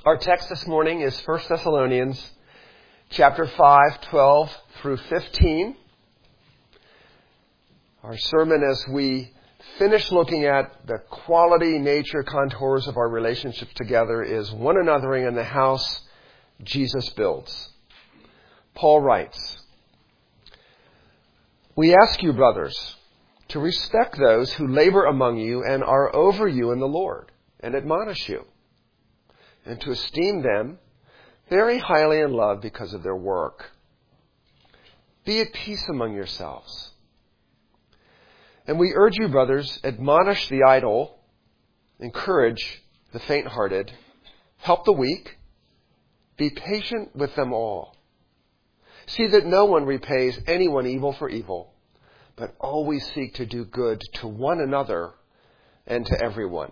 Our text this morning is 1 Thessalonians chapter 5, 12 through 15. Our sermon as we finish looking at the quality, nature, contours of our relationships together is one anothering in the house Jesus builds. Paul writes, "We ask you, brothers, to respect those who labor among you and are over you in the Lord and admonish you, and to esteem them very highly in love because of their work. Be at peace among yourselves. And we urge you, brothers, admonish the idle, encourage the faint-hearted, help the weak, be patient with them all. See that no one repays anyone evil for evil, but always seek to do good to one another and to everyone."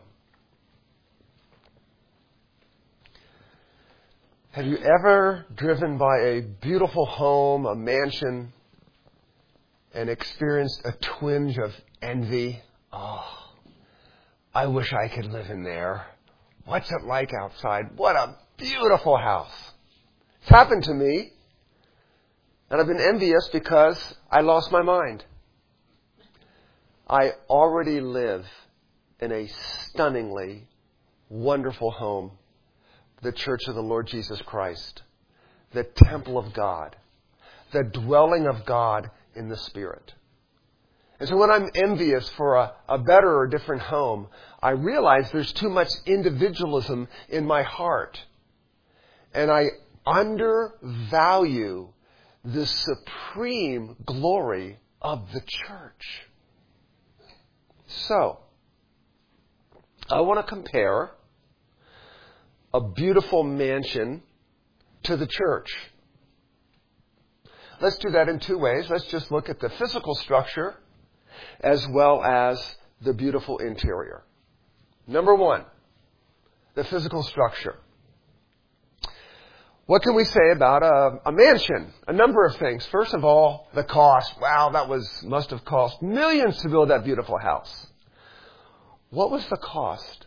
Have you ever driven by a beautiful home, a mansion, and experienced a twinge of envy? Oh, I wish I could live in there. What's it like outside? What a beautiful house. It's happened to me. And I've been envious because I lost my mind. I already live in a stunningly wonderful home. The Church of the Lord Jesus Christ, the temple of God, the dwelling of God in the Spirit. And so when I'm envious for a better or different home, I realize there's too much individualism in my heart. And I undervalue the supreme glory of the church. So, I want to compare a beautiful mansion to the church. Let's do that in two ways. Let's just look at the physical structure as well as the beautiful interior. Number one, the physical structure. What can we say about a mansion? A number of things. First of all, the cost. Wow, must have cost millions to build that beautiful house. What was the cost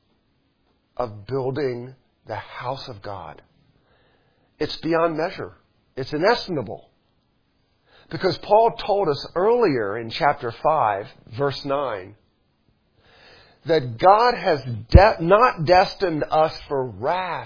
of building the house of God? It's beyond measure. It's inestimable. Because Paul told us earlier in chapter 5, verse 9, that God has not destined us for wrath,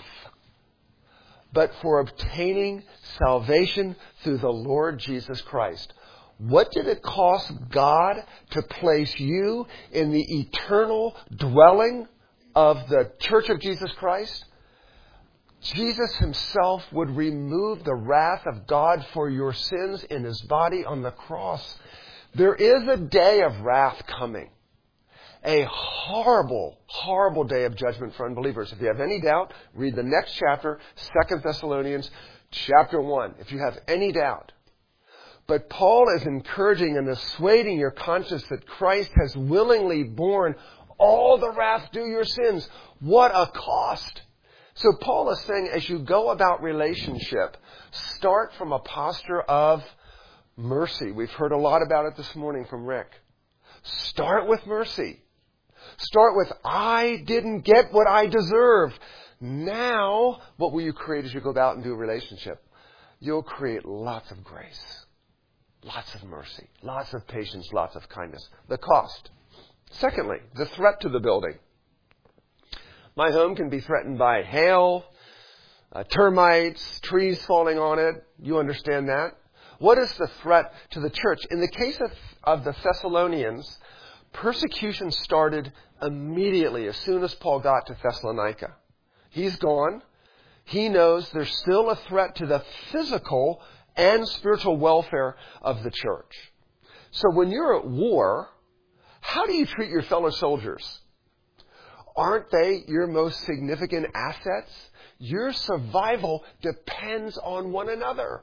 but for obtaining salvation through the Lord Jesus Christ. What did it cost God to place you in the eternal dwelling of the Church of Jesus Christ? Jesus himself would remove the wrath of God for your sins in his body on the cross. There is a day of wrath coming. A horrible, horrible day of judgment for unbelievers. If you have any doubt, read the next chapter, 2 Thessalonians chapter 1, if you have any doubt. But Paul is encouraging and assuading your conscience that Christ has willingly borne all the wrath due your sins. What a cost. So Paul is saying, as you go about relationship, start from a posture of mercy. We've heard a lot about it this morning from Rick. Start with mercy. Start with, I didn't get what I deserved. Now, what will you create as you go about and do a relationship? You'll create lots of grace, lots of mercy, lots of patience, lots of kindness. The cost. Secondly, the threat to the building. My home can be threatened by hail, termites, trees falling on it. You understand that? What is the threat to the church? In the case of the Thessalonians, persecution started immediately as soon as Paul got to Thessalonica. He's gone. He knows there's still a threat to the physical and spiritual welfare of the church. So when you're at war, how do you treat your fellow soldiers? Aren't they your most significant assets? Your survival depends on one another.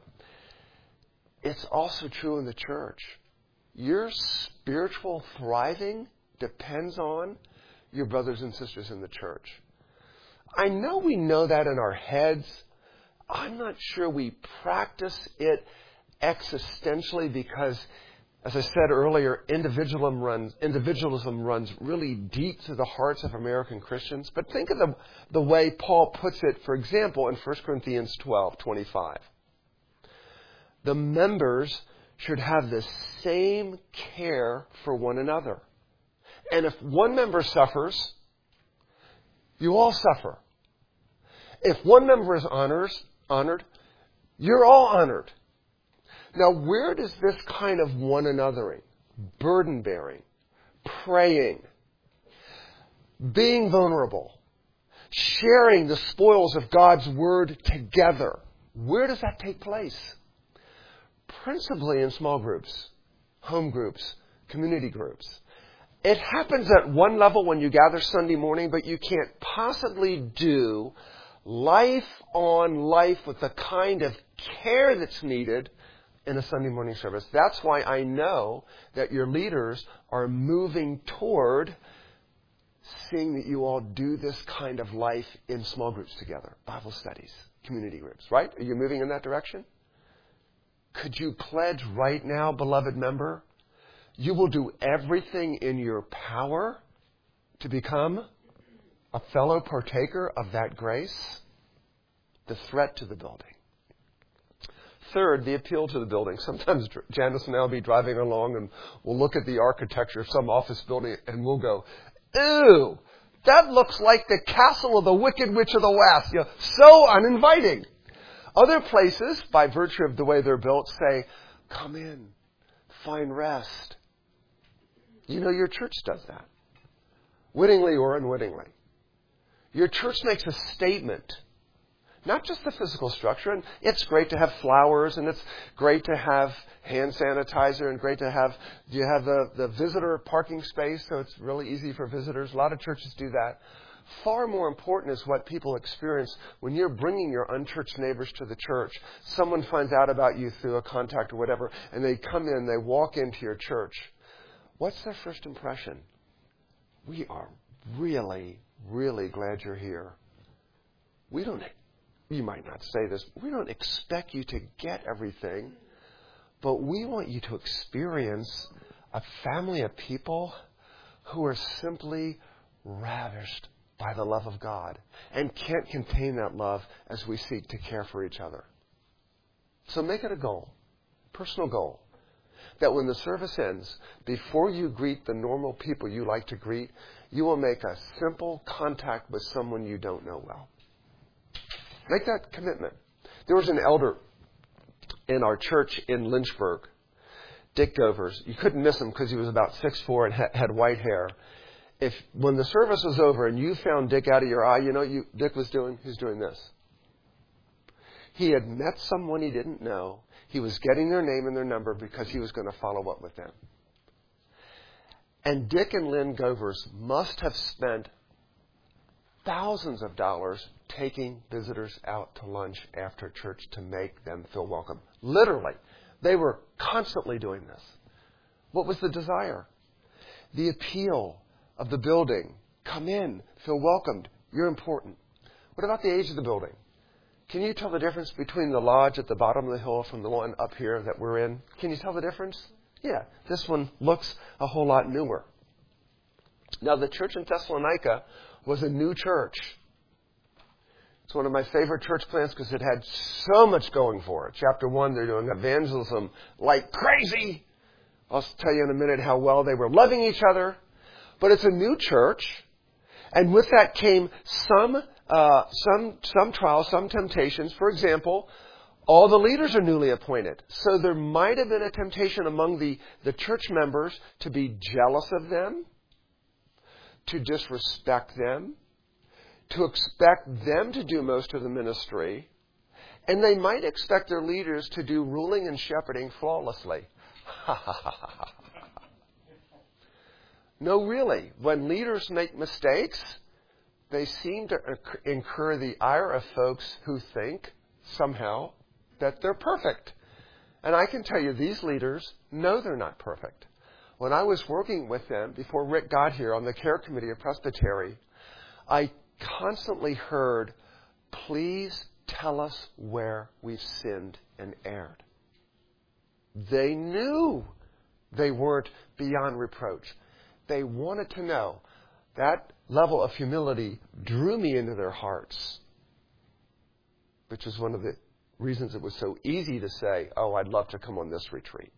It's also true in the church. Your spiritual thriving depends on your brothers and sisters in the church. I know we know that in our heads. I'm not sure we practice it existentially because As I said earlier, individualism runs really deep through the hearts of American Christians. But think of the way Paul puts it, for example, in 1 Corinthians 12:25. The members should have the same care for one another. And if one member suffers, you all suffer. If one member is honored, you're all honored. Now, where does this kind of one anothering, burden bearing, praying, being vulnerable, sharing the spoils of God's Word together, where does that take place? Principally in small groups, home groups, community groups. It happens at one level when you gather Sunday morning, but you can't possibly do life on life with the kind of care that's needed in a Sunday morning service. That's why I know that your leaders are moving toward seeing that you all do this kind of life in small groups together, Bible studies, community groups, right? Are you moving in that direction? Could you pledge right now, beloved member, you will do everything in your power to become a fellow partaker of that grace? The threat to the building. Third, the appeal to the building. Sometimes Janice and I will be driving along and we'll look at the architecture of some office building and we'll go, ew, that looks like the castle of the Wicked Witch of the West. So uninviting. Other places, by virtue of the way they're built, say, come in, find rest. You know, your church does that, wittingly or unwittingly. Your church makes a statement. Not just the physical structure, and it's great to have flowers, and it's great to have hand sanitizer, and great to have, you have the visitor parking space, so it's really easy for visitors. A lot of churches do that. Far more important is what people experience when you're bringing your unchurched neighbors to the church. Someone finds out about you through a contact or whatever, and they come in, they walk into your church. What's their first impression? We are really, really glad you're here. You might not say this, we don't expect you to get everything, but we want you to experience a family of people who are simply ravished by the love of God and can't contain that love as we seek to care for each other. So make it a goal, personal goal, that when the service ends, before you greet the normal people you like to greet, you will make a simple contact with someone you don't know well. Make that commitment. There was an elder in our church in Lynchburg, Dick Govers. You couldn't miss him because he was about 6'4" and had white hair. When the service was over and you found Dick out of your eye, you know what Dick was doing? He was doing this. He had met someone he didn't know. He was getting their name and their number because he was going to follow up with them. And Dick and Lynn Govers must have spent thousands of dollars taking visitors out to lunch after church to make them feel welcome. Literally. They were constantly doing this. What was the desire? The appeal of the building. Come in. Feel welcomed. You're important. What about the age of the building? Can you tell the difference between the lodge at the bottom of the hill from the one up here that we're in? Can you tell the difference? Yeah. This one looks a whole lot newer. Now, the church in Thessalonica was a new church. It's one of my favorite church plants because it had so much going for it. Chapter 1, they're doing evangelism like crazy. I'll tell you in a minute how well they were loving each other. But it's a new church. And with that came some trials, some temptations. For example, all the leaders are newly appointed. So there might have been a temptation among the church members to be jealous of them, to disrespect them, to expect them to do most of the ministry, and they might expect their leaders to do ruling and shepherding flawlessly. No, really. When leaders make mistakes, they seem to incur the ire of folks who think, somehow, that they're perfect. And I can tell you, these leaders know they're not perfect. When I was working with them, before Rick got here, on the care committee of Presbytery, I constantly heard, please tell us where we've sinned and erred. They knew They weren't beyond reproach. They wanted to know. That level of humility drew me into their hearts, which is one of the reasons it was so easy to say, oh, I'd love to come on this retreat.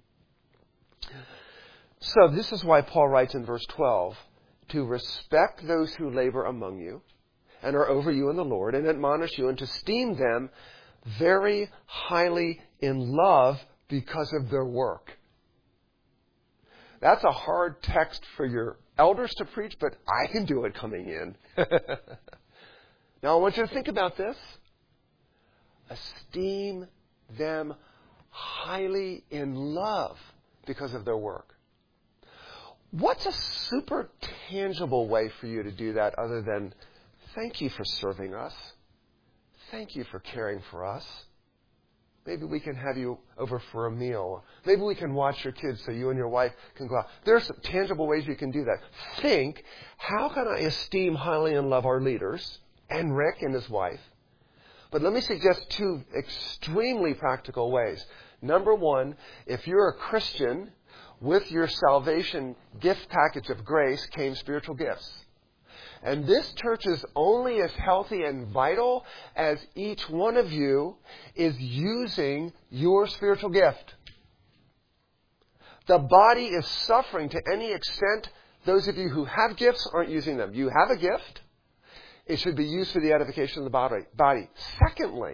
So this is why Paul writes in verse 12, to respect those who labor among you and are over you in the Lord, and admonish you, and to esteem them very highly in love because of their work. That's a hard text for your elders to preach, but I can do it coming in. Now I want you to think about this. Esteem them highly in love because of their work. What's a super tangible way for you to do that other than thank you for serving us? Thank you for caring for us. Maybe we can have you over for a meal. Maybe we can watch your kids so you and your wife can go out. There are some tangible ways you can do that. Think, how can I esteem highly and love our leaders and Rick and his wife? But let me suggest two extremely practical ways. Number one, if you're a Christian, with your salvation gift package of grace came spiritual gifts. And this church is only as healthy and vital as each one of you is using your spiritual gift. The body is suffering to any extent those of you who have gifts aren't using them. You have a gift. It should be used for the edification of the body. Secondly,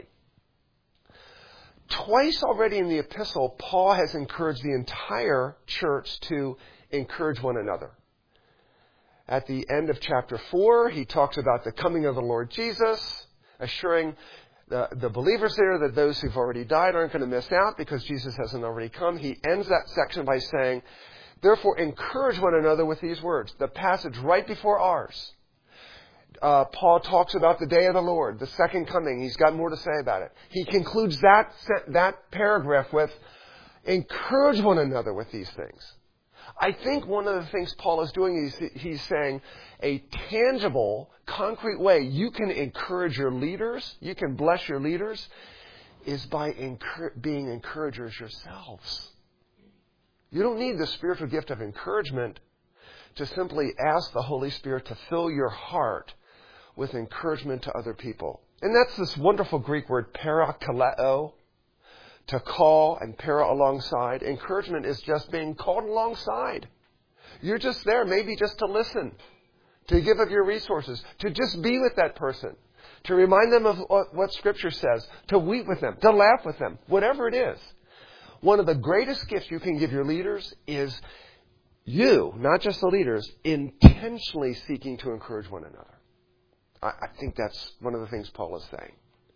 twice already in the epistle, Paul has encouraged the entire church to encourage one another. At the end of chapter 4, he talks about the coming of the Lord Jesus, assuring the believers there that those who've already died aren't going to miss out because Jesus hasn't already come. He ends that section by saying, therefore encourage one another with these words. The passage right before ours. Paul talks about the day of the Lord, the second coming. He's got more to say about it. He concludes that paragraph with, encourage one another with these things. I think one of the things Paul is doing is he's saying a tangible, concrete way you can encourage your leaders, you can bless your leaders, is by being encouragers yourselves. You don't need the spiritual gift of encouragement to simply ask the Holy Spirit to fill your heart with encouragement to other people. And that's this wonderful Greek word, parakaleo, to call, and para alongside. Encouragement is just being called alongside. You're just there, maybe just to listen, to give of your resources, to just be with that person, to remind them of what Scripture says, to weep with them, to laugh with them, whatever it is. One of the greatest gifts you can give your leaders is you, not just the leaders, intentionally seeking to encourage one another. I think that's one of the things Paul is saying.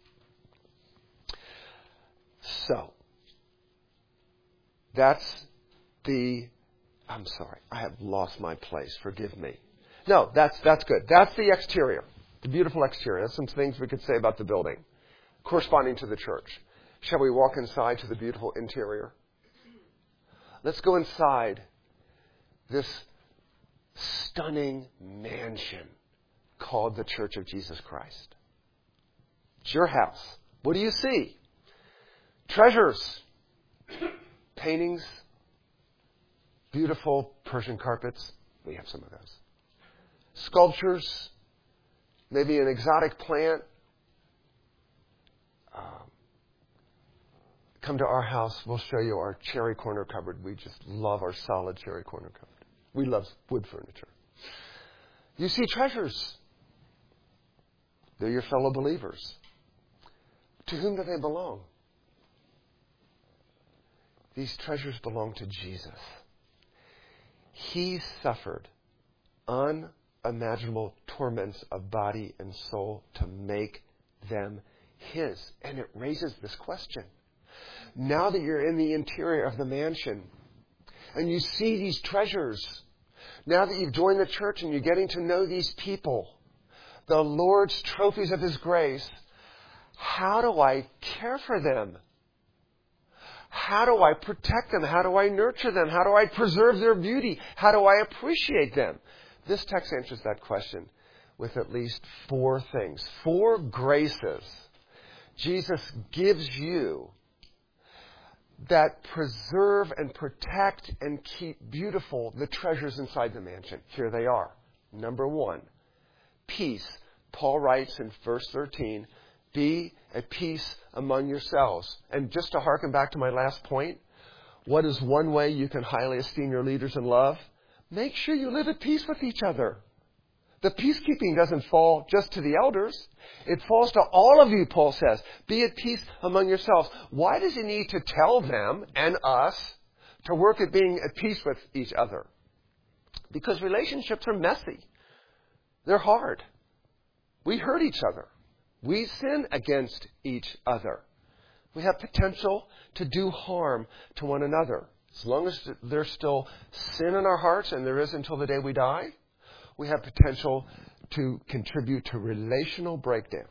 So, that's I'm sorry, I have lost my place. Forgive me. No, that's good. That's the exterior, the beautiful exterior. That's some things we could say about the building, corresponding to the church. Shall we walk inside to the beautiful interior? Let's go inside this stunning mansion called the Church of Jesus Christ. It's your house. What do you see? Treasures, paintings, beautiful Persian carpets. We have some of those. Sculptures, maybe an exotic plant. Come to our house. We'll show you our cherry corner cupboard. We just love our solid cherry corner cupboard. We love wood furniture. You see treasures. They're your fellow believers. To whom do they belong? These treasures belong to Jesus. He suffered unimaginable torments of body and soul to make them His. And it raises this question. Now that you're in the interior of the mansion and you see these treasures, now that you've joined the church and you're getting to know these people, the Lord's trophies of His grace, how do I care for them? How do I protect them? How do I nurture them? How do I preserve their beauty? How do I appreciate them? This text answers that question with at least 4 things. 4 graces Jesus gives you that preserve and protect and keep beautiful the treasures inside the mansion. Here they are. Number 1, peace. Paul writes in verse 13, be at peace among yourselves. And just to harken back to my last point, what is one way you can highly esteem your leaders in love? Make sure you live at peace with each other. The peacekeeping doesn't fall just to the elders. It falls to all of you, Paul says. Be at peace among yourselves. Why does he need to tell them and us to work at being at peace with each other? Because relationships are messy. They're hard. We hurt each other. We sin against each other. We have potential to do harm to one another. As long as there's still sin in our hearts, and there is until the day we die, we have potential to contribute to relational breakdown.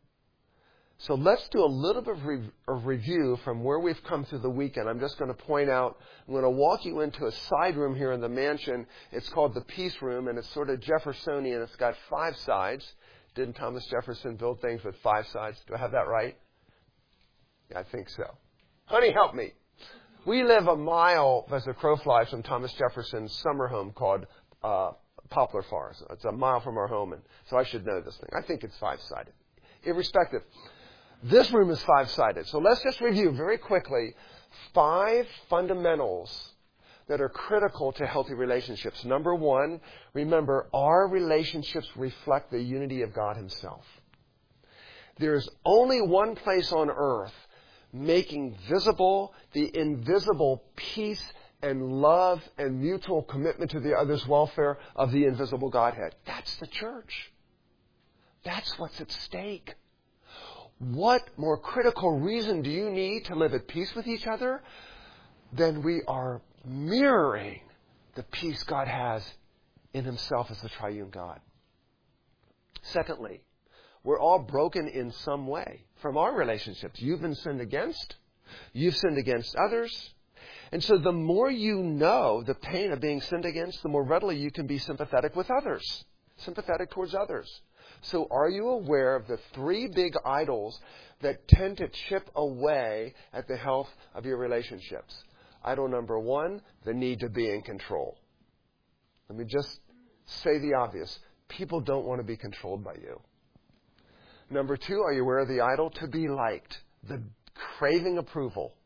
So let's do a little bit of review from where we've come through the weekend. I'm just going to point out, I'm going to walk you into a side room here in the mansion. It's called the Peace Room, and it's sort of Jeffersonian. It's got 5 sides. Didn't Thomas Jefferson build things with 5 sides? Do I have that right? Yeah, I think so. Honey, help me. We live a mile, as the crow flies, from Thomas Jefferson's summer home called Poplar Forest. It's a mile from our home, and so I should know this thing. I think it's 5-sided. Irrespective, this room is 5-sided. So let's just review very quickly 5 fundamentals that are critical to healthy relationships. Number 1, remember, our relationships reflect the unity of God himself. There's only one place on earth making visible the invisible peace and love and mutual commitment to the other's welfare of the invisible Godhead. That's the church. That's what's at stake. What more critical reason do you need to live at peace with each other than we are mirroring the peace God has in himself as the triune God? Secondly, we're all broken in some way from our relationships. You've been sinned against. You've sinned against others. And so the more you know the pain of being sinned against, the more readily you can be sympathetic with others, sympathetic towards others. So are you aware of the 3 big idols that tend to chip away at the health of your relationships? Idol number 1, the need to be in control. Let me just say the obvious. People don't want to be controlled by you. Number 2, are you aware of the idol? To be liked, the craving approval.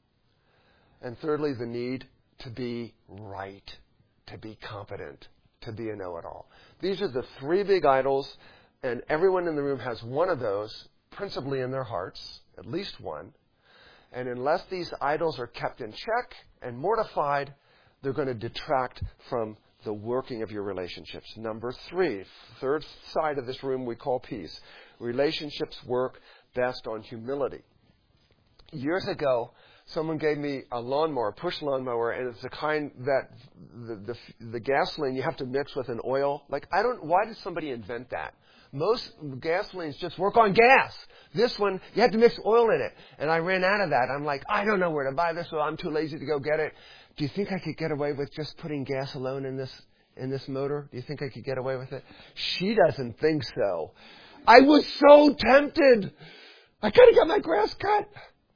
And thirdly, the need to be right, to be competent, to be a know-it-all. These are the 3 big idols, and everyone in the room has one of those, principally in their hearts, at least one. And unless these idols are kept in check and mortified, they're going to detract from the working of your relationships. Number 3, third side of this room we call peace. Relationships work best on humility. Years ago, someone gave me a lawnmower, push lawnmower, and it's the kind that the gasoline you have to mix with an oil. Why did somebody invent that? Most gasolines just work on gas. This one, you have to mix oil in it. And I ran out of that. I'm like, I don't know where to buy this, so I'm too lazy to go get it. Do you think I could get away with just putting gas alone in this motor? Do you think I could get away with it? She doesn't think so. I was so tempted. I gotta get my grass cut.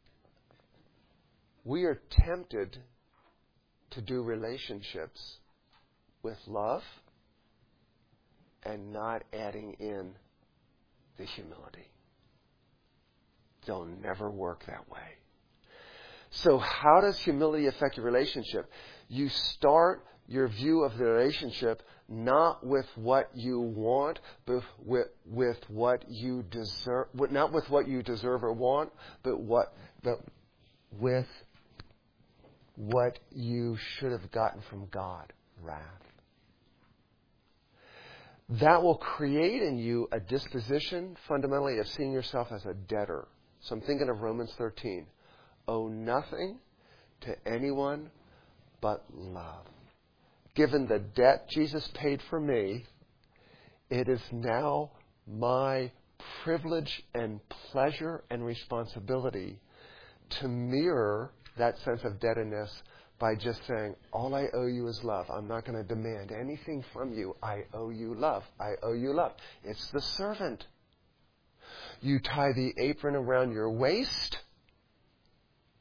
We are tempted to do relationships with love and not adding in the humility. They'll never work that way. So how does humility affect your relationship? You start your view of the relationship not with what you want, but with what you deserve. Not with what you deserve or want, but with what you should have gotten from God, wrath. That will create in you a disposition, fundamentally, of seeing yourself as a debtor. So I'm thinking of Romans 13. Owe nothing to anyone but love. Given the debt Jesus paid for me, it is now my privilege and pleasure and responsibility to mirror that sense of debtedness by just saying, all I owe you is love. I'm not going to demand anything from you. I owe you love. I owe you love. It's the servant. You tie the apron around your waist,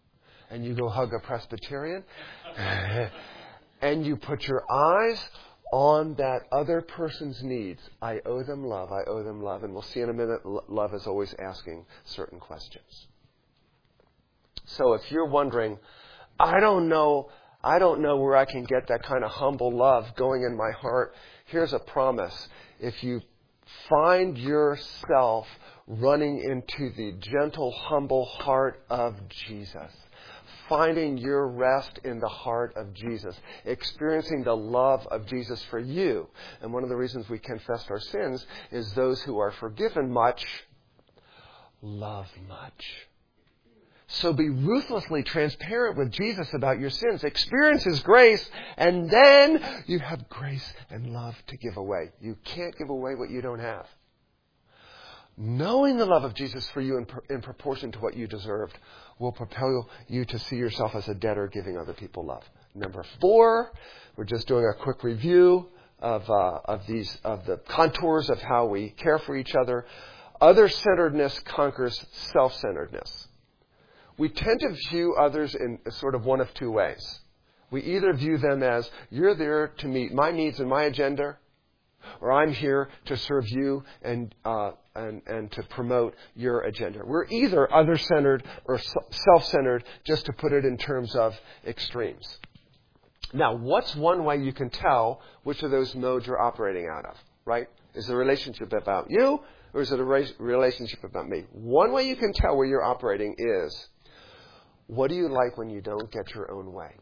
and you go hug a Presbyterian, and you put your eyes on that other person's needs. I owe them love. I owe them love. And we'll see in a minute, love is always asking certain questions. So if you're wondering, I don't know where I can get that kind of humble love going in my heart, here's a promise. If you find yourself running into the gentle, humble heart of Jesus, finding your rest in the heart of Jesus, experiencing the love of Jesus for you. And one of the reasons we confess our sins is those who are forgiven much love much. So be ruthlessly transparent with Jesus about your sins. Experience His grace, and then you have grace and love to give away. You can't give away what you don't have. Knowing the love of Jesus for you in proportion to what you deserved will propel you to see yourself as a debtor giving other people love. Number 4, we're just doing a quick review of the contours of how we care for each other. Other-centeredness conquers self-centeredness. We tend to view others in sort of one of two ways. We either view them as, you're there to meet my needs and my agenda, or I'm here to serve you and to promote your agenda. We're either other-centered or self-centered, just to put it in terms of extremes. Now, what's one way you can tell which of those modes you're operating out of, right? Is the relationship about you, or is it a relationship about me? One way you can tell where you're operating is, what do you like when you don't get your own way?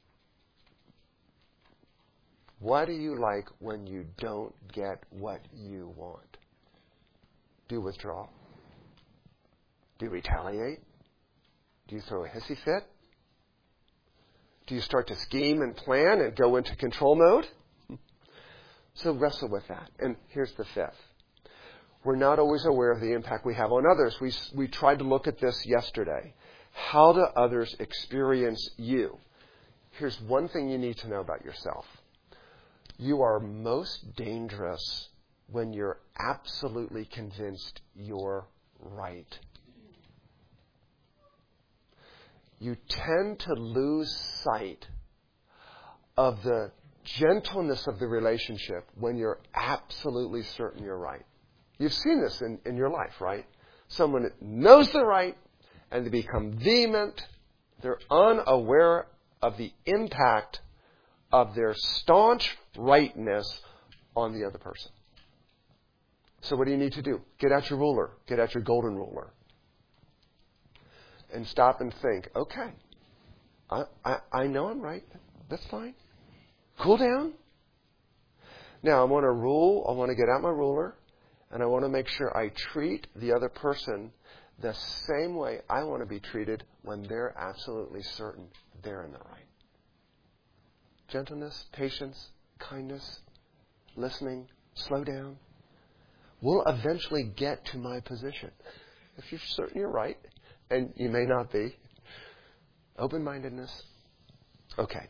What do you like when you don't get what you want? Do you withdraw? Do you retaliate? Do you throw a hissy fit? Do you start to scheme and plan and go into control mode? So wrestle with that. And here's the 5th. We're not always aware of the impact we have on others. We tried to look at this yesterday. How do others experience you? Here's one thing you need to know about yourself. You are most dangerous when you're absolutely convinced you're right. You tend to lose sight of the gentleness of the relationship when you're absolutely certain you're right. You've seen this in your life, right? Someone knows they're right, and they become vehement. They're unaware of the impact of their staunch rightness on the other person. So what do you need to do? Get out your ruler. Get out your golden ruler. And stop and think, okay, I know I'm right. That's fine. Cool down. Now I want to get out my ruler, and I want to make sure I treat the other person the same way I want to be treated when they're absolutely certain they're in the right. Gentleness, patience, kindness, listening, slow down. We'll eventually get to my position. If you're certain you're right, and you may not be, open-mindedness. Okay.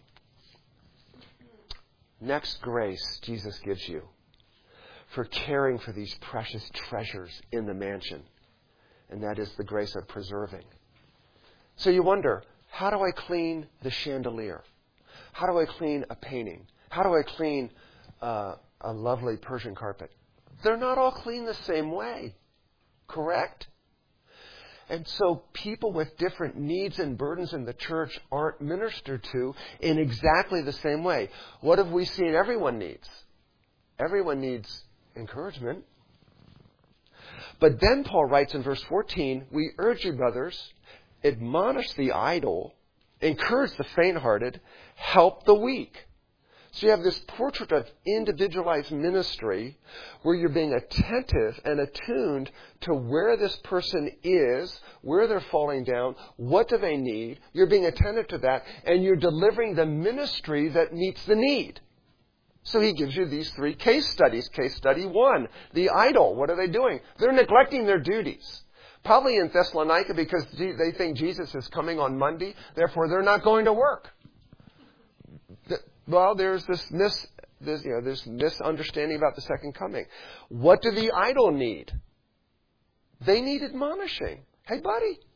Next grace Jesus gives you for caring for these precious treasures in the mansion. And that is the grace of preserving. So you wonder, how do I clean the chandelier? How do I clean a painting? How do I clean a lovely Persian carpet? They're not all cleaned the same way. Correct? And so people with different needs and burdens in the church aren't ministered to in exactly the same way. What have we seen everyone needs? Everyone needs encouragement. But then Paul writes in verse 14, we urge you, brothers, admonish the idle, encourage the faint-hearted, help the weak. So you have this portrait of individualized ministry where you're being attentive and attuned to where this person is, where they're falling down, what do they need. You're being attentive to that, and you're delivering the ministry that meets the need. So he gives you these 3 case studies. Case study 1, the idle. What are they doing? They're neglecting their duties. Probably in Thessalonica because they think Jesus is coming on Monday. Therefore, they're not going to work. Well, there's this misunderstanding about the second coming. What do the idle need? They need admonishing. Hey, buddy,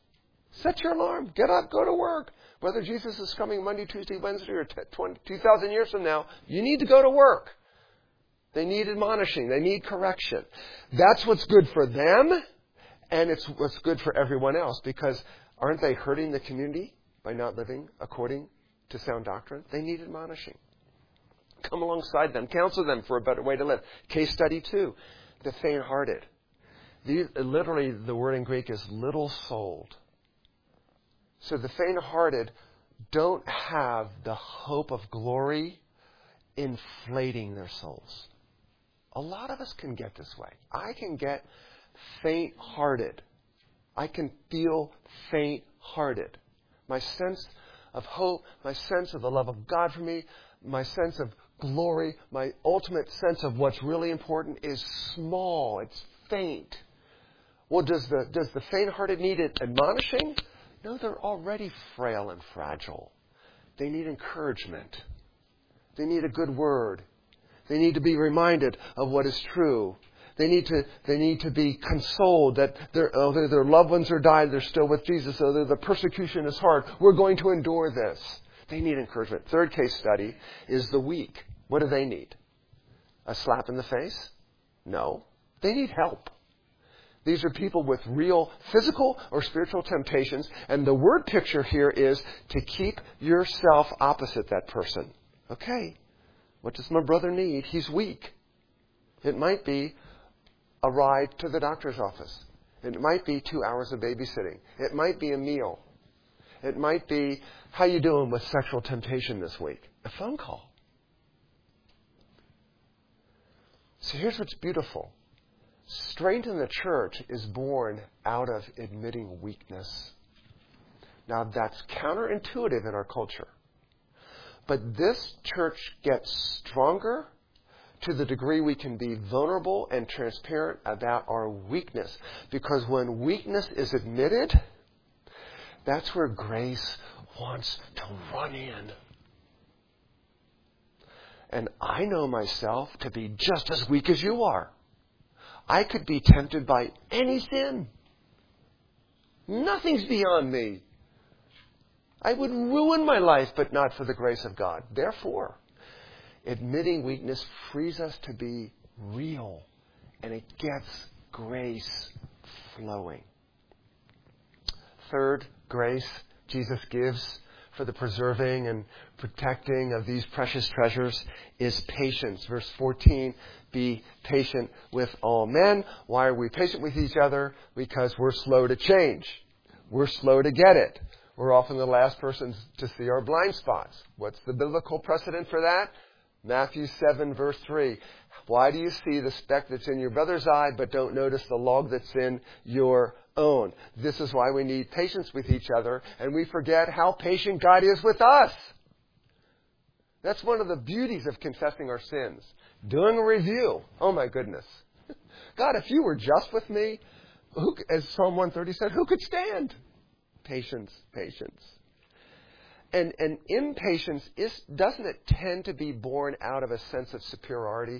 Set your alarm. Get up, go to work. Whether Jesus is coming Monday, Tuesday, Wednesday, or 2,000 years from now, you need to go to work. They need admonishing. They need correction. That's what's good for them, and it's what's good for everyone else, because aren't they hurting the community by not living according to sound doctrine? They need admonishing. Come alongside them. Counsel them for a better way to live. Case study 2, the faint-hearted. Literally, the word in Greek is little-souled. So the faint-hearted don't have the hope of glory inflating their souls. A lot of us can get this way. I can get faint-hearted. I can feel faint-hearted. My sense of hope, my sense of the love of God for me, my sense of glory, my ultimate sense of what's really important is small. It's faint. Well, does the faint-hearted need admonishing? No, they're already frail and fragile. They need encouragement. They need a good word. They need to be reminded of what is true. They need to be consoled that their loved ones are died, they're still with Jesus, so the persecution is hard. We're going to endure this. They need encouragement. Third case study is the weak. What do they need? A slap in the face? No. They need help. These are people with real physical or spiritual temptations. And the word picture here is to keep yourself opposite that person. Okay, what does my brother need? He's weak. It might be a ride to the doctor's office. It might be 2 hours of babysitting. It might be a meal. It might be, how you doing with sexual temptation this week? A phone call. So here's what's beautiful. Strength in the church is born out of admitting weakness. Now, that's counterintuitive in our culture. But this church gets stronger to the degree we can be vulnerable and transparent about our weakness. Because when weakness is admitted, that's where grace wants to run in. And I know myself to be just as weak as you are. I could be tempted by any sin. Nothing's beyond me. I would ruin my life, but not for the grace of God. Therefore, admitting weakness frees us to be real, and it gets grace flowing. Third, grace Jesus gives for the preserving and protecting of these precious treasures is patience. Verse 14, be patient with all men. Why are we patient with each other? Because we're slow to change. We're slow to get it. We're often the last persons to see our blind spots. What's the biblical precedent for that? Matthew 7, verse 3. Why do you see the speck that's in your brother's eye, but don't notice the log that's in your own? This is why we need patience with each other, and we forget how patient God is with us. That's one of the beauties of confessing our sins. Doing a review. Oh my goodness. God, if you were just with me, as Psalm 130 said, who could stand? Patience, patience. And impatience, doesn't it tend to be born out of a sense of superiority?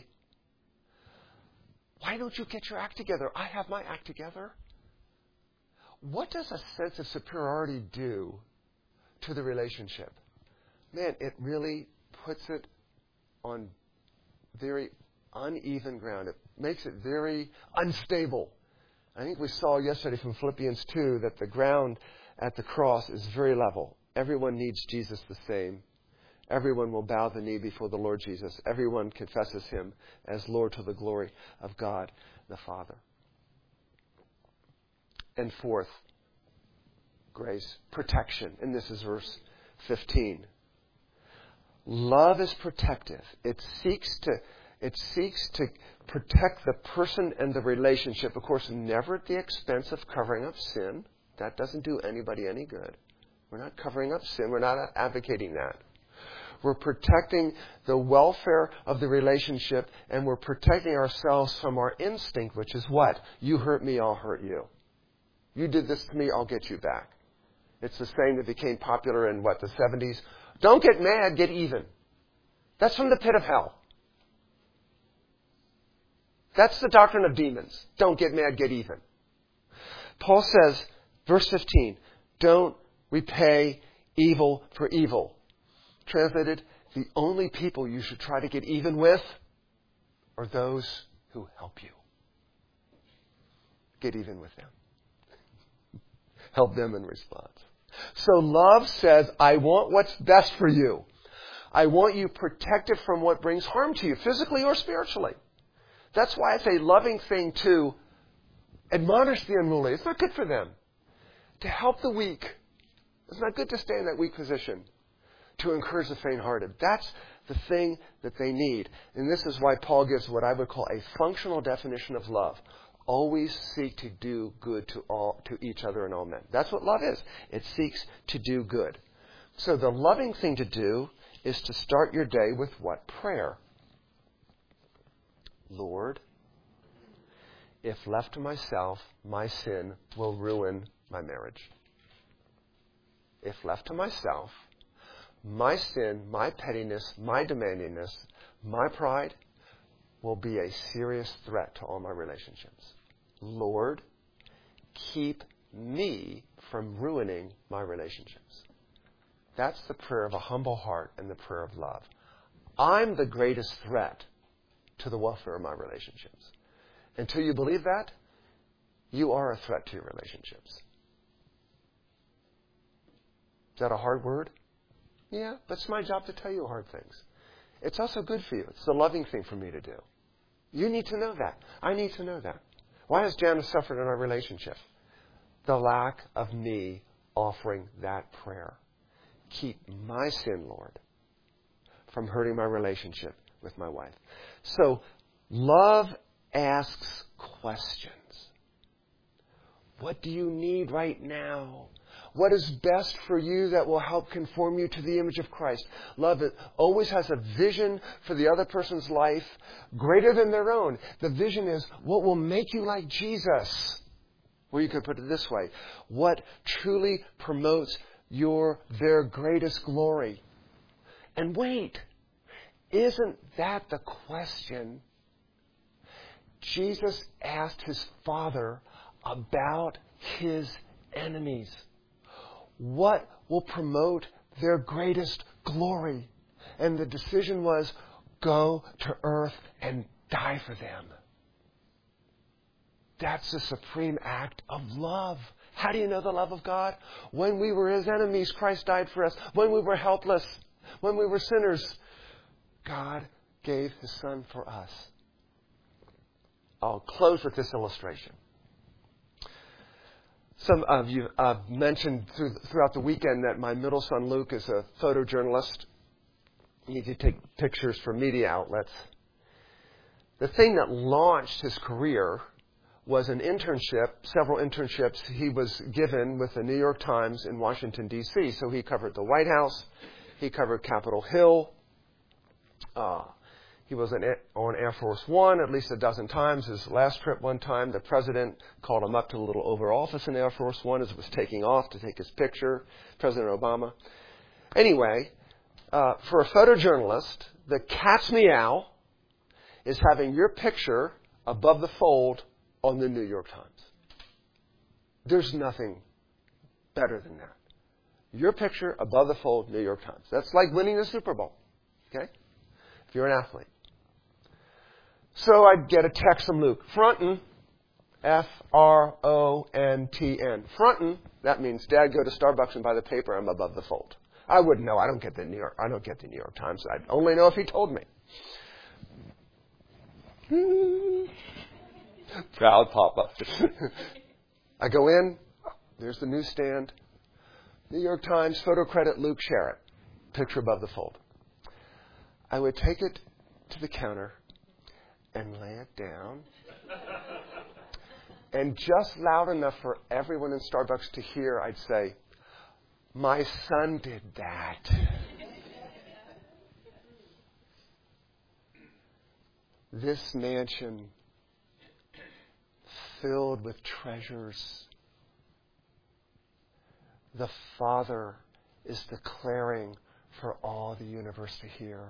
Why don't you get your act together? I have my act together. What does a sense of superiority do to the relationship? Man, it really puts it on very uneven ground. It makes it very unstable. I think we saw yesterday from Philippians 2 that the ground at the cross is very level. Everyone needs Jesus the same. Everyone will bow the knee before the Lord Jesus. Everyone confesses Him as Lord to the glory of God the Father. And fourth, grace, protection. And this is verse 15. Love is protective. It seeks to protect the person and the relationship. Of course, never at the expense of covering up sin. That doesn't do anybody any good. We're not covering up sin. We're not advocating that. We're protecting the welfare of the relationship, and we're protecting ourselves from our instinct, which is what? You hurt me, I'll hurt you. You did this to me, I'll get you back. It's the saying that became popular in, the 70s? Don't get mad, get even. That's from the pit of hell. That's the doctrine of demons. Don't get mad, get even. Paul says, verse 15, Don't repay evil for evil. Translated, the only people you should try to get even with are those who help you. Get even with them. Help them in response. So love says, I want what's best for you. I want you protected from what brings harm to you, physically or spiritually. That's why it's a loving thing to admonish the unruly. It's not good for them. To help the weak. It's not good to stay in that weak position. To encourage the faint-hearted. That's the thing that they need. And this is why Paul gives what I would call a functional definition of love. Always seek to do good to each other and all men. That's what love is. It seeks to do good. So the loving thing to do is to start your day with what? Prayer. Lord, if left to myself, my sin will ruin my marriage. If left to myself, my sin, my pettiness, my demandingness, my pride will be a serious threat to all my relationships. Lord, keep me from ruining my relationships. That's the prayer of a humble heart and the prayer of love. I'm the greatest threat to the welfare of my relationships. Until you believe that, you are a threat to your relationships. Is that a hard word? Yeah, but it's my job to tell you hard things. It's also good for you. It's the loving thing for me to do. You need to know that. I need to know that. Why has Janice suffered in our relationship? The lack of me offering that prayer. Keep my sin, Lord, from hurting my relationship with my wife. So, love asks questions. What do you need right now? What is best for you that will help conform you to the image of Christ? Love it always has a vision for the other person's life greater than their own. The vision is what will make you like Jesus. Or you could put it this way. What truly promotes their greatest glory. And wait, isn't that the question Jesus asked his Father about his enemies? What will promote their greatest glory? And the decision was, go to earth and die for them. That's the supreme act of love. How do you know the love of God? When we were his enemies, Christ died for us. When we were helpless, when we were sinners, God gave his Son for us. I'll close with this illustration. Some of you mentioned throughout the weekend that my middle son Luke is a photojournalist. He could take pictures for media outlets. The thing that launched his career was an internship, several internships he was given with the New York Times in Washington, D.C. So he covered the White House. He covered Capitol Hill. He was on Air Force One at least a dozen times. His last trip one time, the president called him up to a little Oval Office in Air Force One as it was taking off to take his picture, President Obama. Anyway, for a photojournalist, the cat's meow is having your picture above the fold on the New York Times. There's nothing better than that. Your picture above the fold, New York Times. That's like winning the Super Bowl. Okay? If you're an athlete. So I'd get a text from Luke. Frontin', F-R-O-N-T-N. Frontin', that means, Dad, go to Starbucks and buy the paper. I'm above the fold. I wouldn't know. I don't get the New York Times. I'd only know if he told me. Proud Papa. I go in. There's the newsstand. New York Times, photo credit, Luke Sherritt. Picture above the fold. I would take it to the counter and lay it down. And just loud enough for everyone in Starbucks to hear, I'd say, my son did that. This mansion filled with treasures. The Father is declaring for all the universe to hear.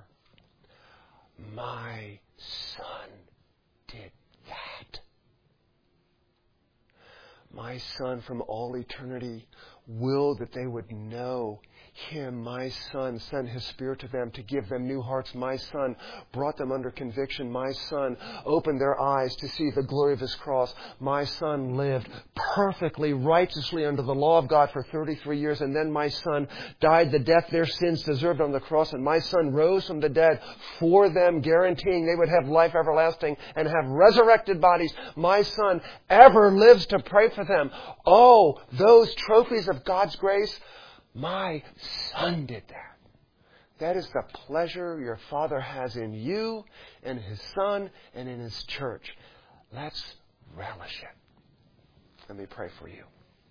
My son did that. My son from all eternity will that they would know Him. My Son sent His Spirit to them to give them new hearts. My Son brought them under conviction. My Son opened their eyes to see the glory of His cross. My Son lived perfectly, righteously under the law of God for 33 years. And then my Son died the death their sins deserved on the cross. And my Son rose from the dead for them, guaranteeing they would have life everlasting and have resurrected bodies. My Son ever lives to pray for them. Oh, those trophies of God's grace. My Son did that. That is the pleasure your Father has in you and His Son and in His church. Let's relish it. Let me pray for you.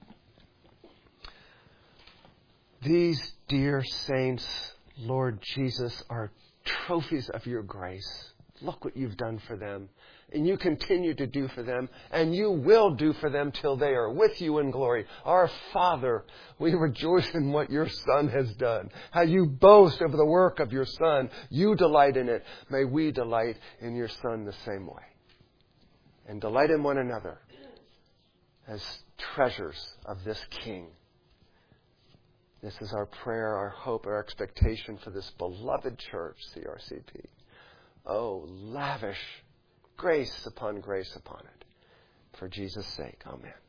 These dear saints, Lord Jesus, are trophies of your grace. Look what you've done for them. And you continue to do for them. And you will do for them till they are with you in glory. Our Father, we rejoice in what your Son has done. How you boast over the work of your Son. You delight in it. May we delight in your Son the same way. And delight in one another as treasures of this King. This is our prayer, our hope, our expectation for this beloved church, CRCP. Oh, lavish grace upon it. For Jesus' sake, amen.